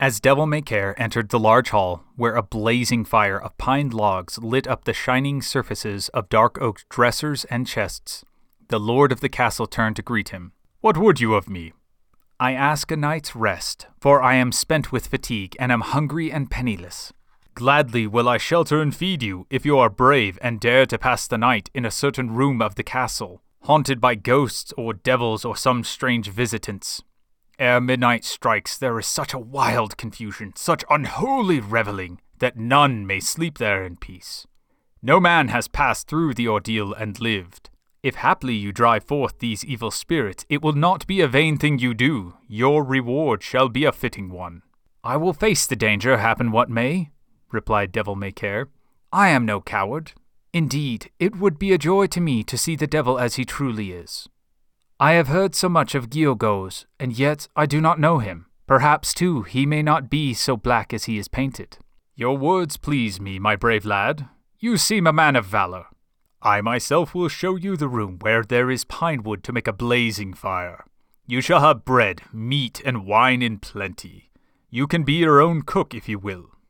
As Devil May Care entered the large hall, where a blazing fire of pine logs lit up the shining surfaces of dark oak dressers and chests, the lord of the castle turned to greet him. "What would you of me?" "I ask a night's rest, for I am spent with fatigue and am hungry and penniless." "Gladly will I shelter and feed you, if you are brave and dare to pass the night in a certain room of the castle, haunted by ghosts or devils or some strange visitants. Ere midnight strikes, there is such a wild confusion, such unholy reveling, that none may sleep there in peace. No man has passed through the ordeal and lived. If haply you drive forth these evil spirits, it will not be a vain thing you do. Your reward shall be a fitting one." "I will face the danger, happen what may," replied Devil May Care. "I am no coward. Indeed, it would be a joy to me to see the devil as he truly is. I have heard so much of Gyogos, and yet I do not know him. Perhaps, too, he may not be so black as he is painted." "Your words please me, my brave lad. You seem a man of valor. I myself will show you the room where there is pine wood to make a blazing fire. You shall have bread, meat, and wine in plenty. You can be your own cook if you will."